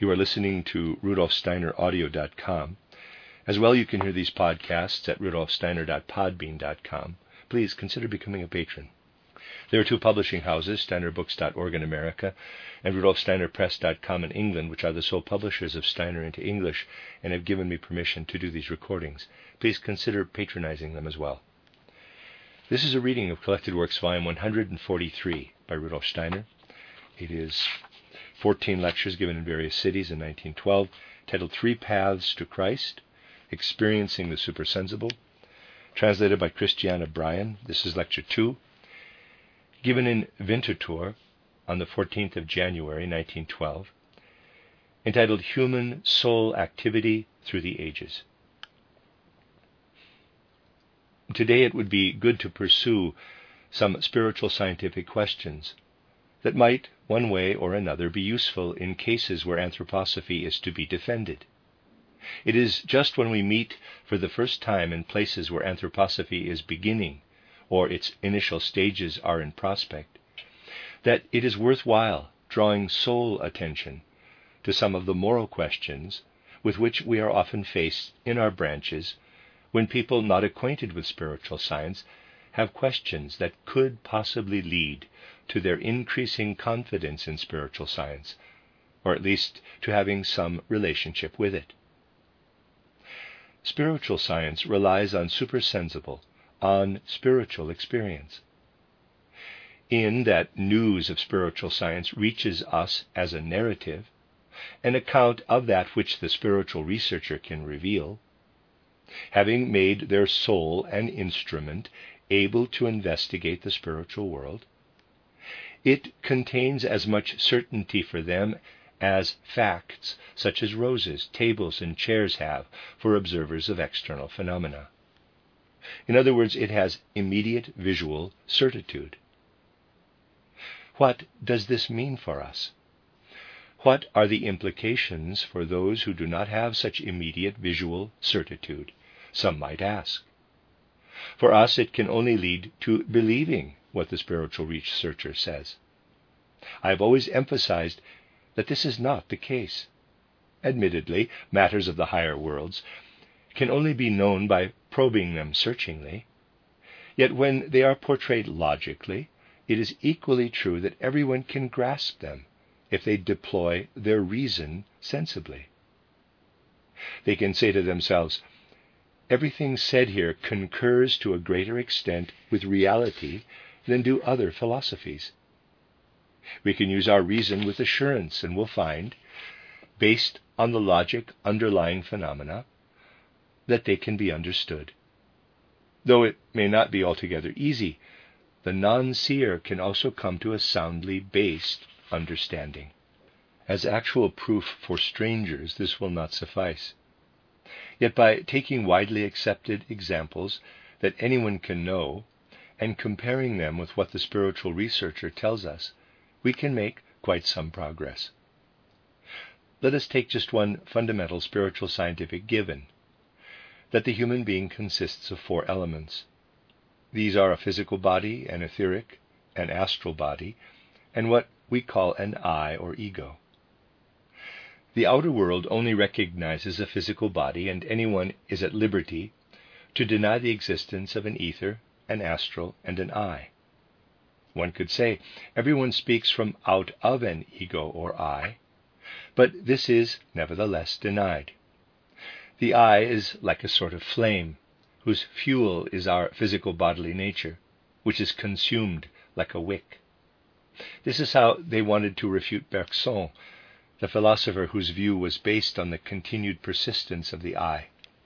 You are listening to RudolfSteinerAudio.com. As well, you can hear these podcasts at RudolfSteiner.podbean.com. Please consider becoming a patron. There are two publishing houses, SteinerBooks.org in America and RudolfSteinerPress.com in England, which are the sole publishers of Steiner into English and have given me permission to do these recordings. Please consider patronizing them as well. This is a reading of Collected Works, Volume 143 by Rudolf Steiner. It is 14 lectures given in various cities in 1912, titled Three Paths to Christ, Experiencing the Supersensible, translated by Christiana Bryan. This is Lecture 2, given in Winterthur on the 14th of January, 1912, entitled Human Soul Activity Through the Ages. Today it would be good to pursue some spiritual scientific questions that might, one way or another, be useful in cases where anthroposophy is to be defended. It is just when we meet for the first time in places where anthroposophy is beginning, or its initial stages are in prospect, that it is worthwhile drawing soul attention to some of the moral questions with which we are often faced in our branches when people not acquainted with spiritual science have questions that could possibly lead to their increasing confidence in spiritual science, or at least to having some relationship with it. Spiritual science relies on supersensible, on spiritual experience. In that news of spiritual science reaches us as a narrative, an account of that which the spiritual researcher can reveal, having made their soul an instrument able to investigate the spiritual world. It contains as much certainty for them as facts such as roses, tables, and chairs have for observers of external phenomena. In other words, it has immediate visual certitude. What does this mean for us? What are the implications for those who do not have such immediate visual certitude? Some might ask. For us, it can only lead to believing what the spiritual researcher says. I have always emphasized that this is not the case. Admittedly, matters of the higher worlds can only be known by probing them searchingly. Yet when they are portrayed logically, it is equally true that everyone can grasp them if they deploy their reason sensibly. They can say to themselves, everything said here concurs to a greater extent with reality than do other philosophies. We can use our reason with assurance and will find, based on the logic underlying phenomena, that they can be understood. Though it may not be altogether easy, the non-seer can also come to a soundly based understanding. As actual proof for strangers, this will not suffice. Yet by taking widely accepted examples that anyone can know and comparing them with what the spiritual researcher tells us, we can make quite some progress. Let us take just one fundamental spiritual scientific given, that the human being consists of four elements. These are a physical body, an etheric, an astral body, and what we call an I or ego. The outer world only recognizes a physical body, and anyone is at liberty to deny the existence of an ether, an astral, and an I. One could say everyone speaks from out of an ego or I, but this is nevertheless denied. The I is like a sort of flame, whose fuel is our physical bodily nature, which is consumed like a wick. This is how they wanted to refute Bergson, the philosopher whose view was based on the continued persistence of the I.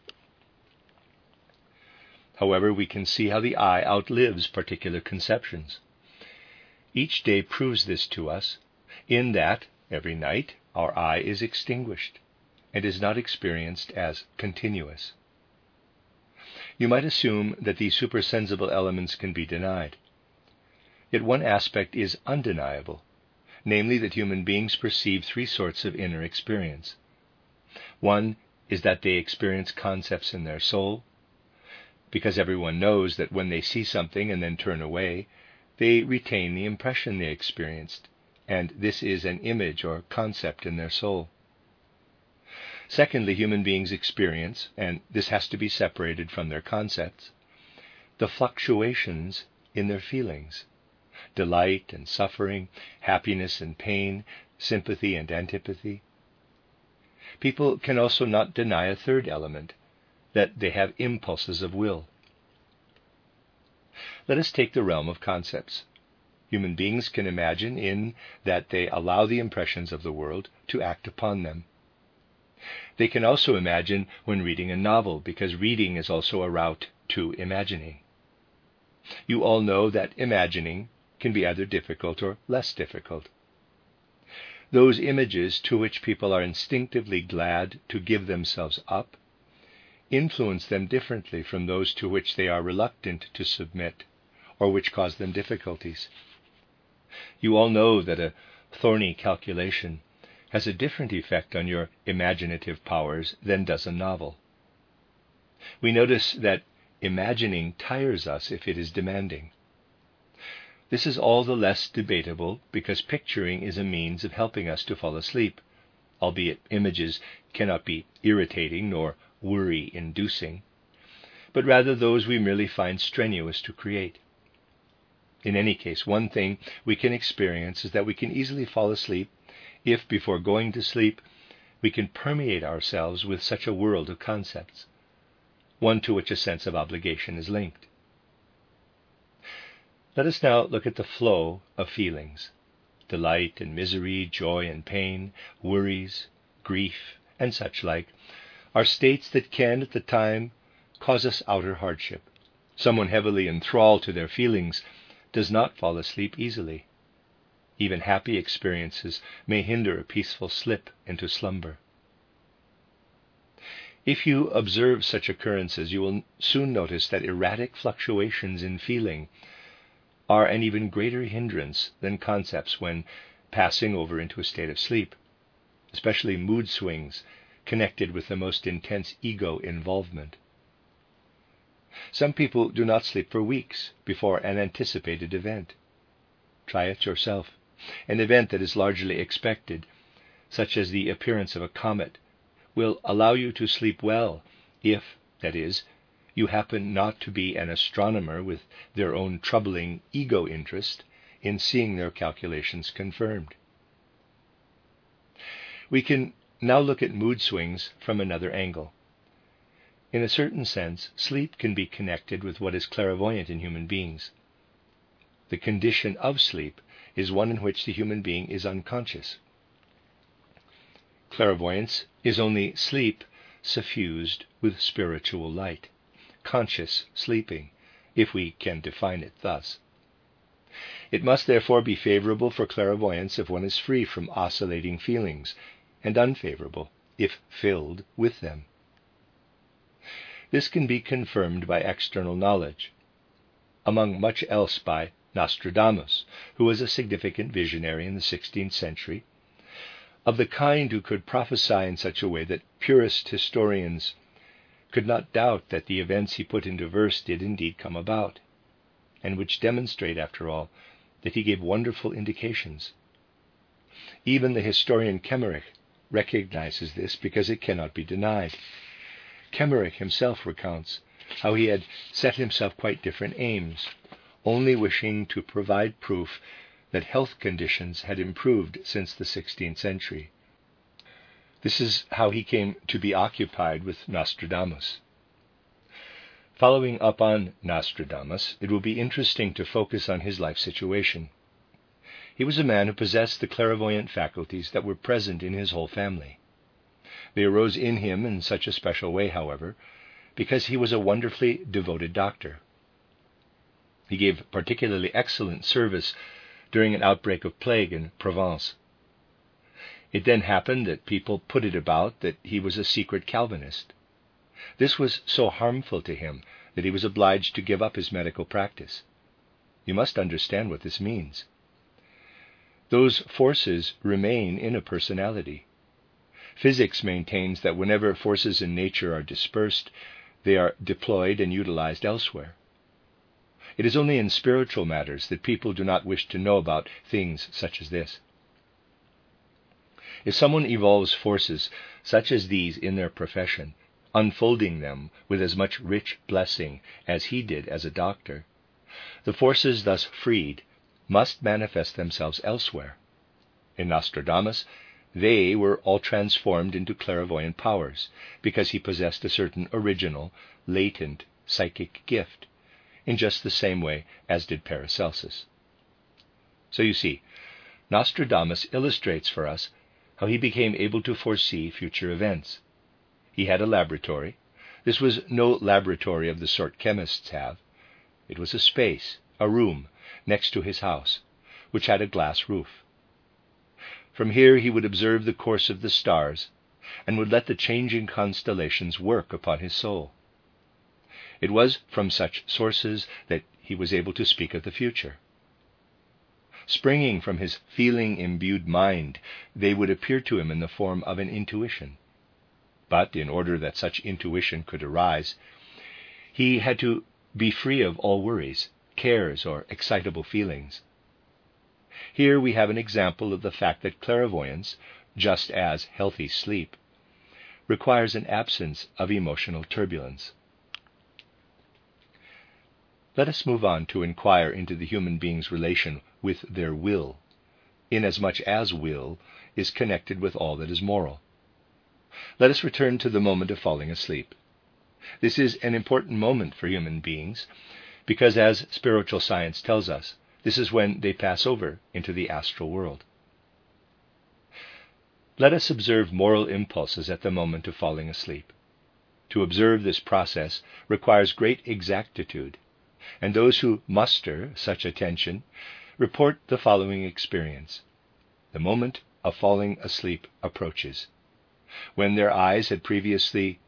However, we can see how the I outlives particular conceptions. Each day proves this to us, in that, every night, our I is extinguished, and is not experienced as continuous. You might assume that these supersensible elements can be denied. Yet one aspect is undeniable, namely that human beings perceive three sorts of inner experience. One is that they experience concepts in their soul, because everyone knows that when they see something and then turn away, they retain the impression they experienced, and this is an image or concept in their soul. Secondly, human beings experience, and this has to be separated from their concepts, the fluctuations in their feelings, delight and suffering, happiness and pain, sympathy and antipathy. People can also not deny a third element, that they have impulses of will. Let us take the realm of concepts. Human beings can imagine in that they allow the impressions of the world to act upon them. They can also imagine when reading a novel, because reading is also a route to imagining. You all know that imagining can be either difficult or less difficult. Those images to which people are instinctively glad to give themselves up influence them differently from those to which they are reluctant to submit, or which cause them difficulties. You all know that a thorny calculation has a different effect on your imaginative powers than does a novel. We notice that imagining tires us if it is demanding. This is all the less debatable because picturing is a means of helping us to fall asleep, albeit images cannot be irritating nor worry-inducing, but rather those we merely find strenuous to create. In any case, one thing we can experience is that we can easily fall asleep if, before going to sleep, we can permeate ourselves with such a world of concepts, one to which a sense of obligation is linked. Let us now look at the flow of feelings. Delight and misery, joy and pain, worries, grief, and such like, are states that can, at the time, cause us outer hardship. Someone heavily enthralled to their feelings does not fall asleep easily. Even happy experiences may hinder a peaceful slip into slumber. If you observe such occurrences, you will soon notice that erratic fluctuations in feeling are an even greater hindrance than concepts when passing over into a state of sleep, especially mood swings connected with the most intense ego involvement. Some people do not sleep for weeks before an anticipated event. Try it yourself. An event that is largely expected, such as the appearance of a comet, will allow you to sleep well if, that is, you happen not to be an astronomer with their own troubling ego interest in seeing their calculations confirmed. We can now look at mood swings from another angle. In a certain sense, sleep can be connected with what is clairvoyant in human beings. The condition of sleep is one in which the human being is unconscious. Clairvoyance is only sleep suffused with spiritual light. Conscious sleeping, if we can define it thus. It must therefore be favorable for clairvoyance if one is free from oscillating feelings, and unfavorable if filled with them. This can be confirmed by external knowledge, among much else by Nostradamus, who was a significant visionary in the 16th century, of the kind who could prophesy in such a way that purist historians could not doubt that the events he put into verse did indeed come about, and which demonstrate, after all, that he gave wonderful indications. Even the historian Kemmerich recognizes this because it cannot be denied. Kemmerich himself recounts how he had set himself quite different aims, only wishing to provide proof that health conditions had improved since the 16th century. This is how he came to be occupied with Nostradamus. Following up on Nostradamus, it will be interesting to focus on his life situation. He was a man who possessed the clairvoyant faculties that were present in his whole family. They arose in him in such a special way, however, because he was a wonderfully devoted doctor. He gave particularly excellent service during an outbreak of plague in Provence. It then happened that people put it about that he was a secret Calvinist. This was so harmful to him that he was obliged to give up his medical practice. You must understand what this means. Those forces remain in a personality. Physics maintains that whenever forces in nature are dispersed, they are deployed and utilized elsewhere. It is only in spiritual matters that people do not wish to know about things such as this. If someone evolves forces such as these in their profession, unfolding them with as much rich blessing as he did as a doctor, the forces thus freed must manifest themselves elsewhere. In Nostradamus, they were all transformed into clairvoyant powers, because he possessed a certain original, latent psychic gift, in just the same way as did Paracelsus. So you see, Nostradamus illustrates for us how he became able to foresee future events. He had a laboratory. This was no laboratory of the sort chemists have. It was a space, a room, next to his house, which had a glass roof. From here he would observe the course of the stars, and would let the changing constellations work upon his soul. It was from such sources that he was able to speak of the future. Springing from his feeling-imbued mind, they would appear to him in the form of an intuition. But in order that such intuition could arise, he had to be free of all worries, cares, or excitable feelings. Here we have an example of the fact that clairvoyance, just as healthy sleep, requires an absence of emotional turbulence. Let us move on to inquire into the human being's relation with their will, inasmuch as will is connected with all that is moral. Let us return to the moment of falling asleep. This is an important moment for human beings, because, as spiritual science tells us, this is when they pass over into the astral world. Let us observe moral impulses at the moment of falling asleep. To observe this process requires great exactitude, and those who muster such attention report the following experience. The moment of falling asleep approaches. Where their eyes had previously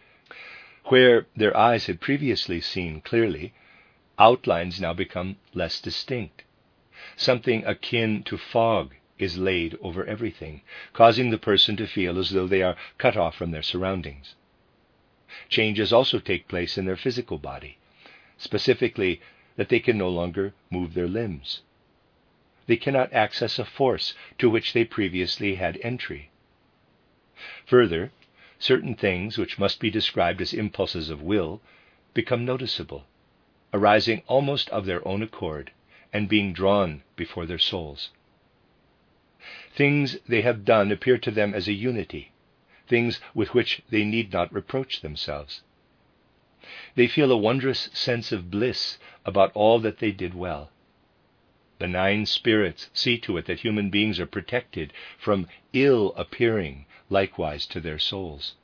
seen clearly, outlines now become less distinct. Something akin to fog is laid over everything, causing the person to feel as though they are cut off from their surroundings. Changes also take place in their physical body, specifically that they can no longer move their limbs. They cannot access a force to which they previously had entry. Further, certain things which must be described as impulses of will become noticeable, arising almost of their own accord and being drawn before their souls. Things they have done appear to them as a unity, things with which they need not reproach themselves. They feel a wondrous sense of bliss about all that they did well. Benign spirits see to it that human beings are protected from ill appearing likewise to their souls.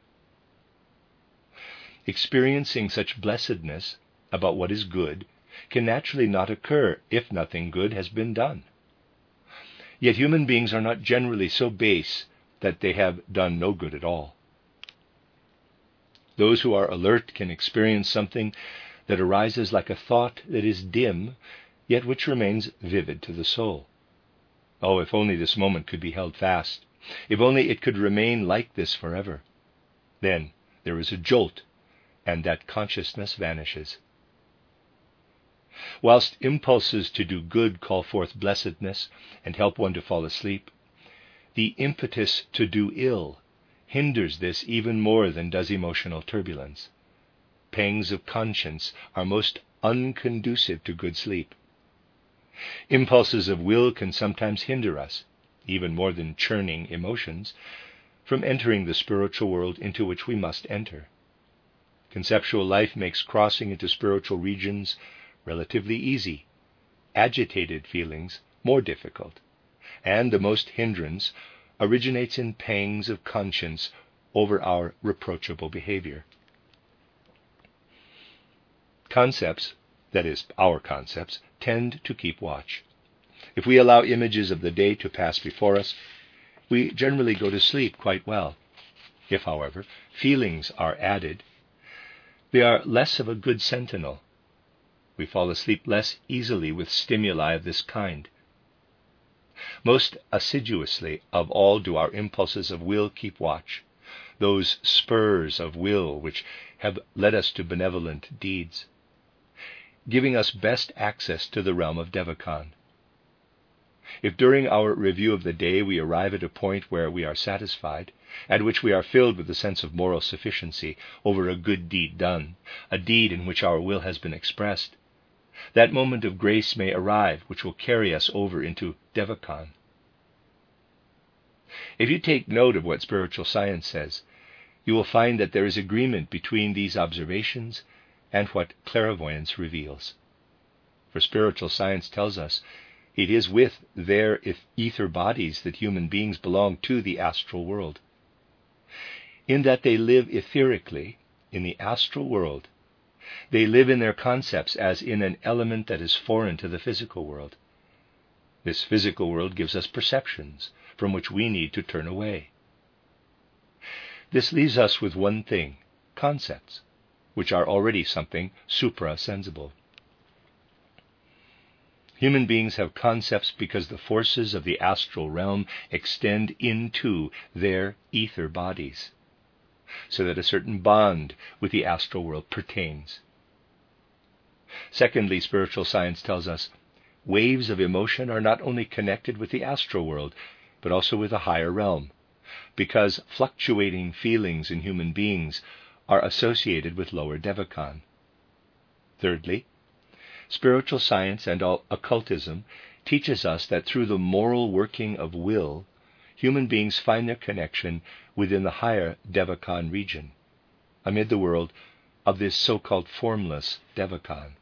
Experiencing such blessedness about what is good can naturally not occur if nothing good has been done. Yet human beings are not generally so base that they have done no good at all. Those who are alert can experience something that arises like a thought that is dim, yet which remains vivid to the soul. Oh, if only this moment could be held fast, if only it could remain like this forever. Then there is a jolt, and that consciousness vanishes. Whilst impulses to do good call forth blessedness and help one to fall asleep, the impetus to do ill hinders this even more than does emotional turbulence. Pangs of conscience are most unconducive to good sleep. Impulses of will can sometimes hinder us, even more than churning emotions, from entering the spiritual world into which we must enter. Conceptual life makes crossing into spiritual regions relatively easy, agitated feelings more difficult, and the most hindrance originates in pangs of conscience over our reproachable behavior. Concepts, that is, our concepts, tend to keep watch. If we allow images of the day to pass before us, we generally go to sleep quite well. If, however, feelings are added, they are less of a good sentinel. We fall asleep less easily with stimuli of this kind. Most assiduously of all do our impulses of will keep watch, those spurs of will which have led us to benevolent deeds, giving us best access to the realm of Devachan. If during our review of the day we arrive at a point where we are satisfied, at which we are filled with a sense of moral sufficiency over a good deed done, a deed in which our will has been expressed, that moment of grace may arrive which will carry us over into Devachan. If you take note of what spiritual science says, you will find that there is agreement between these observations and what clairvoyance reveals. For spiritual science tells us it is with their ether bodies that human beings belong to the astral world. In that they live etherically in the astral world, they live in their concepts as in an element that is foreign to the physical world. This physical world gives us perceptions from which we need to turn away. This leaves us with one thing, concepts, which are already something supra-sensible. Human beings have concepts because the forces of the astral realm extend into their ether bodies, so that a certain bond with the astral world pertains. Secondly, spiritual science tells us waves of emotion are not only connected with the astral world, but also with a higher realm, because fluctuating feelings in human beings are associated with lower Devachan. Thirdly, spiritual science and occultism teaches us that through the moral working of will, human beings find their connection within the higher Devachan region, amid the world of this so-called formless Devachan.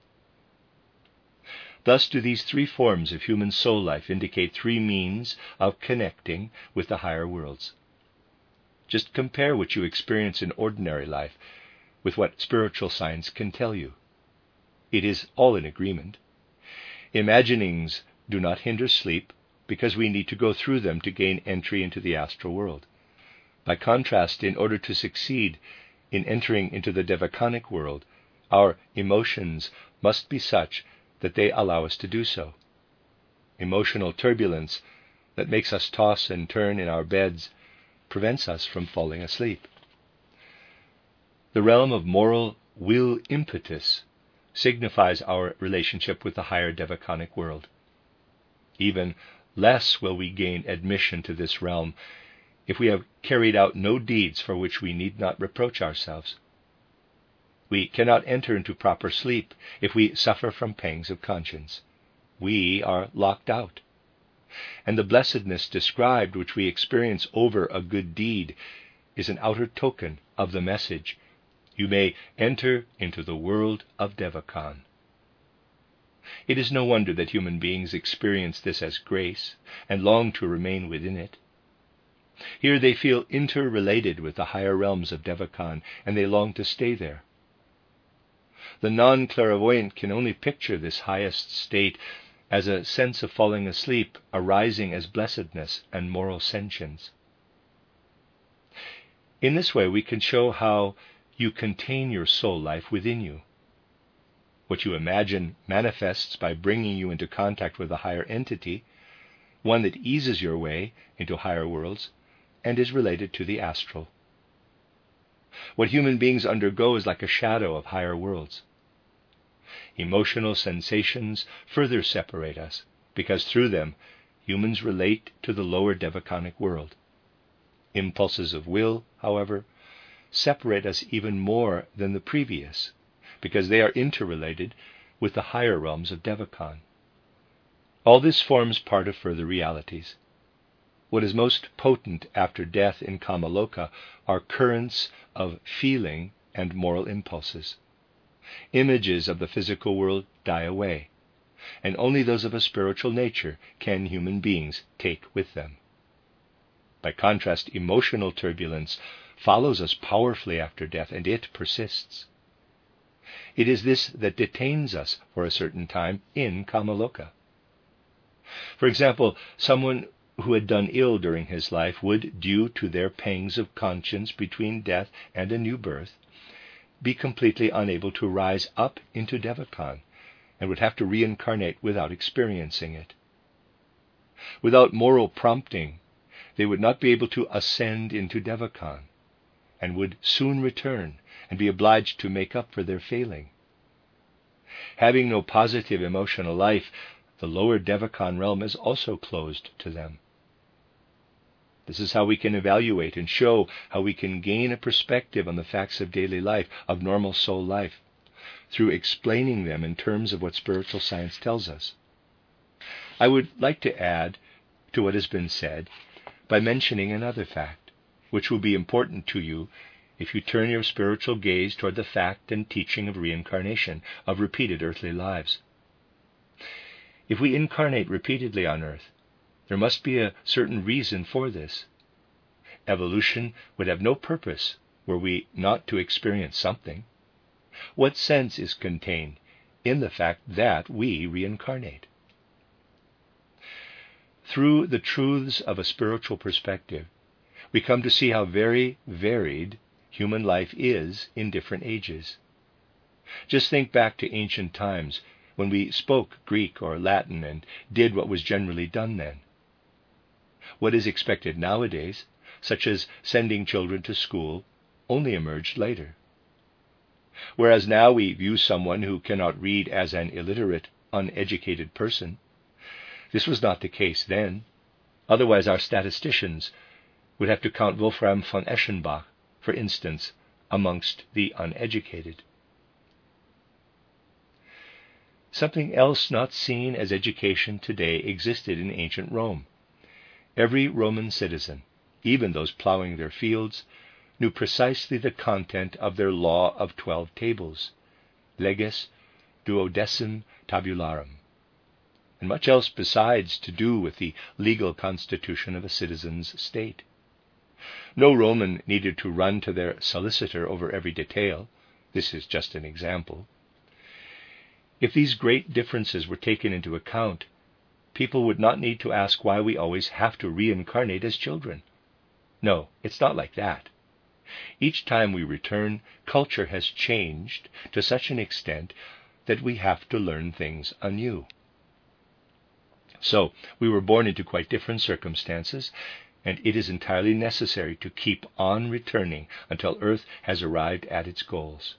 Thus do these three forms of human soul life indicate three means of connecting with the higher worlds. Just compare what you experience in ordinary life with what spiritual science can tell you. It is all in agreement. Imaginings do not hinder sleep because we need to go through them to gain entry into the astral world. By contrast, in order to succeed in entering into the Devachanic world, our emotions must be such that they allow us to do so. Emotional turbulence that makes us toss and turn in our beds prevents us from falling asleep. The realm of moral will impetus signifies our relationship with the higher Devachanic world. Even less will we gain admission to this realm if we have carried out no deeds for which we need not reproach ourselves. We cannot enter into proper sleep if we suffer from pangs of conscience. We are locked out. And the blessedness described which we experience over a good deed is an outer token of the message, you may enter into the world of Devachan. It is no wonder that human beings experience this as grace and long to remain within it. Here they feel interrelated with the higher realms of Devachan, and they long to stay there. The non-clairvoyant can only picture this highest state as a sense of falling asleep arising as blessedness and moral sentience. In this way, we can show how you contain your soul life within you. What you imagine manifests by bringing you into contact with a higher entity, one that eases your way into higher worlds and is related to the astral. What human beings undergo is like a shadow of higher worlds. Emotional sensations further separate us, because through them humans relate to the lower Devachanic world. Impulses of will, however, separate us even more than the previous, because they are interrelated with the higher realms of Devachan. All this forms part of further realities. What is most potent after death in Kamaloka are currents of feeling and moral impulses. Images of the physical world die away, and only those of a spiritual nature can human beings take with them. By contrast, emotional turbulence follows us powerfully after death, and it persists. It is this that detains us for a certain time in Kamaloka. For example, someone who had done ill during his life would, due to their pangs of conscience between death and a new birth, be completely unable to rise up into Devachan, and would have to reincarnate without experiencing it. Without moral prompting, they would not be able to ascend into Devachan, and would soon return and be obliged to make up for their failing. Having no positive emotional life, the lower Devachan realm is also closed to them. This is how we can evaluate and show how we can gain a perspective on the facts of daily life, of normal soul life, through explaining them in terms of what spiritual science tells us. I would like to add to what has been said by mentioning another fact, which will be important to you if you turn your spiritual gaze toward the fact and teaching of reincarnation, of repeated earthly lives. If we incarnate repeatedly on earth, there must be a certain reason for this. Evolution would have no purpose were we not to experience something. What sense is contained in the fact that we reincarnate? Through the truths of a spiritual perspective, we come to see how very varied human life is in different ages. Just think back to ancient times when we spoke Greek or Latin and did what was generally done then. What is expected nowadays, such as sending children to school, only emerged later. Whereas now we view someone who cannot read as an illiterate, uneducated person, this was not the case then. Otherwise our statisticians would have to count Wolfram von Eschenbach, for instance, amongst the uneducated. Something else not seen as education today existed in ancient Rome. Every Roman citizen, even those plowing their fields, knew precisely the content of their law of 12 tables, leges duodecim tabularum, and much else besides to do with the legal constitution of a citizen's state. No Roman needed to run to their solicitor over every detail. This is just an example. If these great differences were taken into account, people would not need to ask why we always have to reincarnate as children. No, it's not like that. Each time we return, culture has changed to such an extent that we have to learn things anew. So, we were born into quite different circumstances, and it is entirely necessary to keep on returning until Earth has arrived at its goals.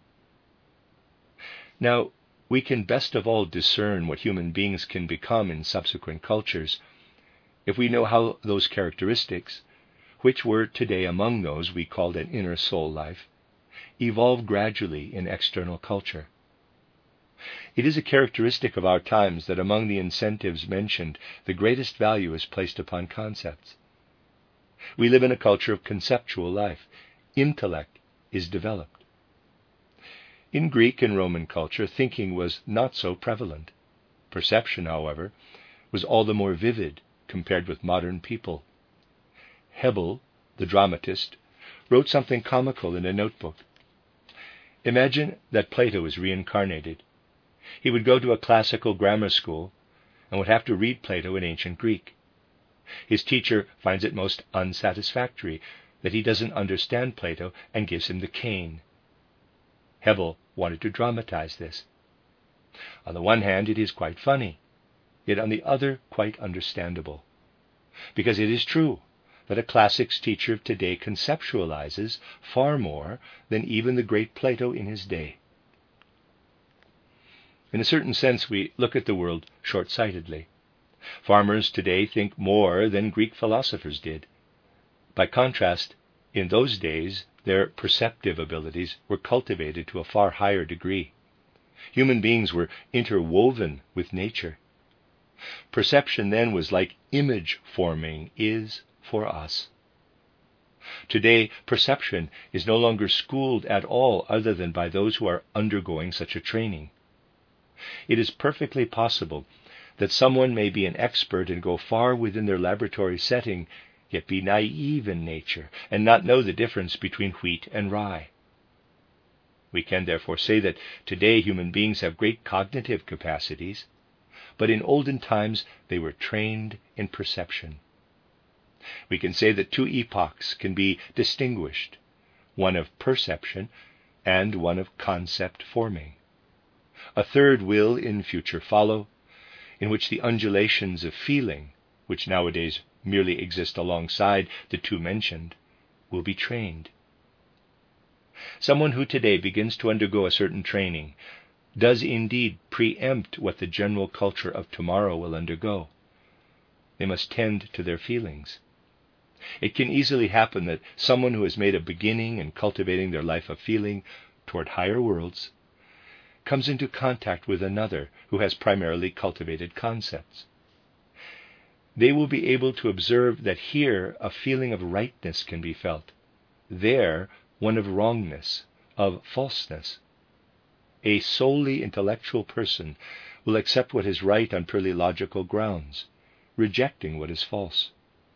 Now, we can best of all discern what human beings can become in subsequent cultures if we know how those characteristics, which were today among those we called an inner soul life, evolve gradually in external culture. It is a characteristic of our times that among the incentives mentioned, the greatest value is placed upon concepts. We live in a culture of conceptual life. Intellect is developed. In Greek and Roman culture, thinking was not so prevalent. Perception, however, was all the more vivid compared with modern people. Hebel, the dramatist, wrote something comical in a notebook. Imagine that Plato is reincarnated. He would go to a classical grammar school and would have to read Plato in ancient Greek. His teacher finds it most unsatisfactory that he doesn't understand Plato and gives him the cane. Hebel wanted to dramatize this. On the one hand, it is quite funny, yet on the other, quite understandable. Because it is true that a classics teacher of today conceptualizes far more than even the great Plato in his day. In a certain sense, we look at the world short-sightedly. Farmers today think more than Greek philosophers did. By contrast, in those days, their perceptive abilities were cultivated to a far higher degree. Human beings were interwoven with nature. Perception then was like image forming is for us. Today, perception is no longer schooled at all other than by those who are undergoing such a training. It is perfectly possible that someone may be an expert and go far within their laboratory setting, yet be naive in nature and not know the difference between wheat and rye. We can therefore say that today human beings have great cognitive capacities, but in olden times they were trained in perception. We can say that two epochs can be distinguished, one of perception and one of concept forming. A third will in future follow, in which the undulations of feeling, which nowadays merely exist alongside the two mentioned, will be trained. Someone who today begins to undergo a certain training does indeed preempt what the general culture of tomorrow will undergo. They must tend to their feelings. It can easily happen that someone who has made a beginning in cultivating their life of feeling toward higher worlds comes into contact with another who has primarily cultivated concepts. They will be able to observe that here a feeling of rightness can be felt, there one of wrongness, of falseness. A solely intellectual person will accept what is right on purely logical grounds, rejecting what is false.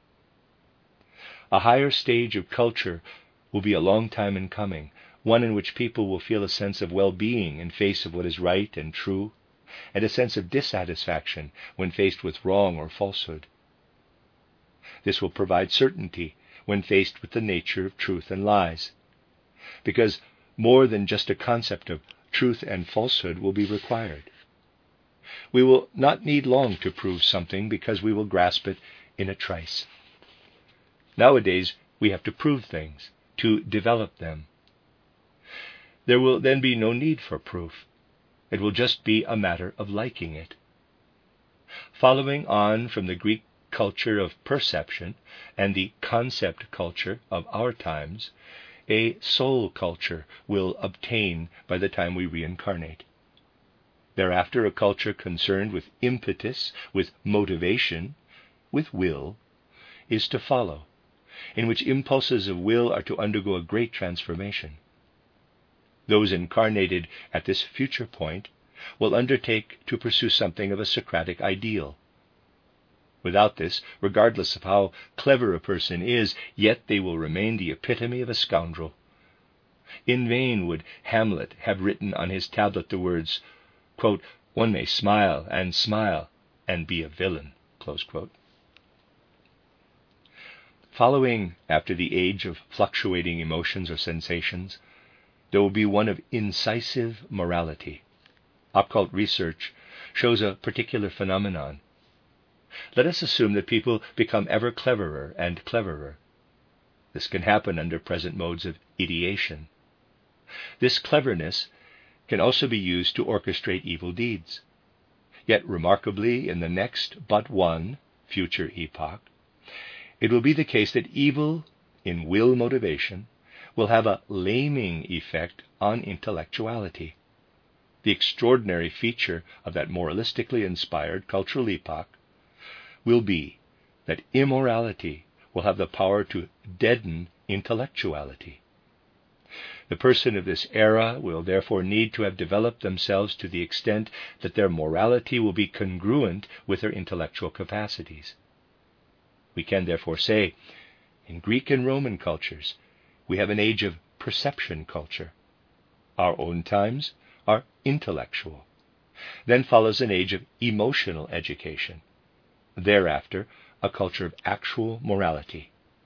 A higher stage of culture will be a long time in coming, one in which people will feel a sense of well-being in face of what is right and true, and a sense of dissatisfaction when faced with wrong or falsehood. This will provide certainty when faced with the nature of truth and lies, because more than just a concept of truth and falsehood will be required. We will not need long to prove something because we will grasp it in a trice. Nowadays, we have to prove things, to develop them. There will then be no need for proof. It will just be a matter of liking it. Following on from the Greek culture of perception and the concept culture of our times, a soul culture will obtain by the time we reincarnate. Thereafter, a culture concerned with impetus, with motivation, with will, is to follow, in which impulses of will are to undergo a great transformation. Those incarnated at this future point will undertake to pursue something of a Socratic ideal. Without this, regardless of how clever a person is, yet they will remain the epitome of a scoundrel. In vain would Hamlet have written on his tablet the words, quote, "One may smile and be a villain." Close quote. Following after the age of fluctuating emotions or sensations, there will be one of incisive morality. Occult research shows a particular phenomenon. Let us assume that people become ever cleverer and cleverer. This can happen under present modes of ideation. This cleverness can also be used to orchestrate evil deeds. Yet remarkably, in the next but one future epoch, it will be the case that evil in will motivation will have a laming effect on intellectuality. The extraordinary feature of that moralistically inspired cultural epoch will be that immorality will have the power to deaden intellectuality. The person of this era will therefore need to have developed themselves to the extent that their morality will be congruent with their intellectual capacities. We can therefore say, in Greek and Roman cultures, we have an age of perception culture. Our own times are intellectual. Then follows an age of emotional education. Thereafter, a culture of actual morality.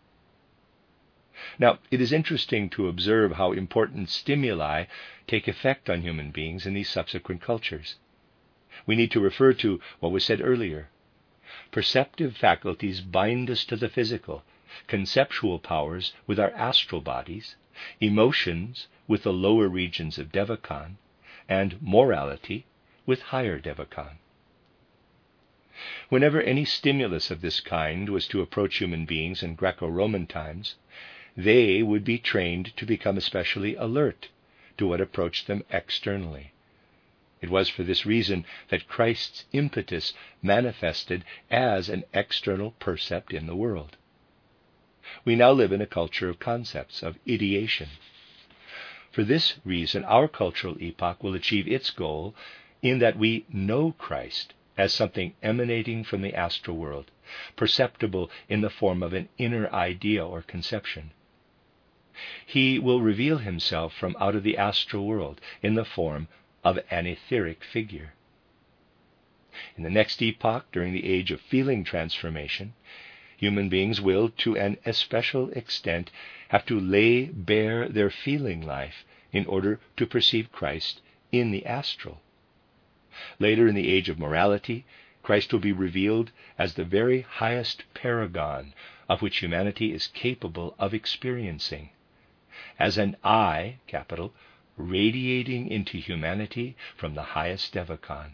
Now, it is interesting to observe how important stimuli take effect on human beings in these subsequent cultures. We need to refer to what was said earlier. Perceptive faculties bind us to the physical, conceptual powers with our astral bodies, emotions with the lower regions of Devachan, and morality with higher Devachan. Whenever any stimulus of this kind was to approach human beings in Greco-Roman times, they would be trained to become especially alert to what approached them externally. It was for this reason that Christ's impetus manifested as an external percept in the world. We now live in a culture of concepts, of ideation. For this reason, our cultural epoch will achieve its goal in that we know Christ as something emanating from the astral world, perceptible in the form of an inner idea or conception. He will reveal himself from out of the astral world in the form of an etheric figure. In the next epoch, during the age of feeling transformation, human beings will, to an especial extent, have to lay bare their feeling life in order to perceive Christ in the astral. Later, in the age of morality, Christ will be revealed as the very highest paragon of which humanity is capable of experiencing, as an I, capital, radiating into humanity from the highest Devachan.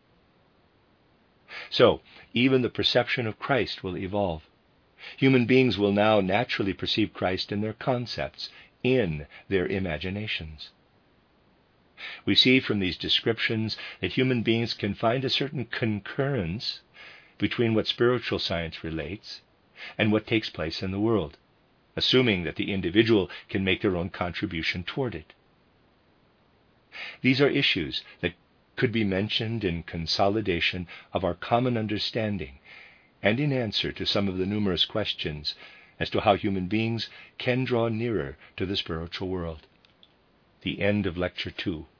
So, even the perception of Christ will evolve. Human beings will now naturally perceive Christ in their concepts, in their imaginations. We see from these descriptions that human beings can find a certain concurrence between what spiritual science relates and what takes place in the world, assuming that the individual can make their own contribution toward it. These are issues that could be mentioned in consolidation of our common understanding and in answer to some of the numerous questions as to how human beings can draw nearer to the spiritual world. The end of Lecture 2.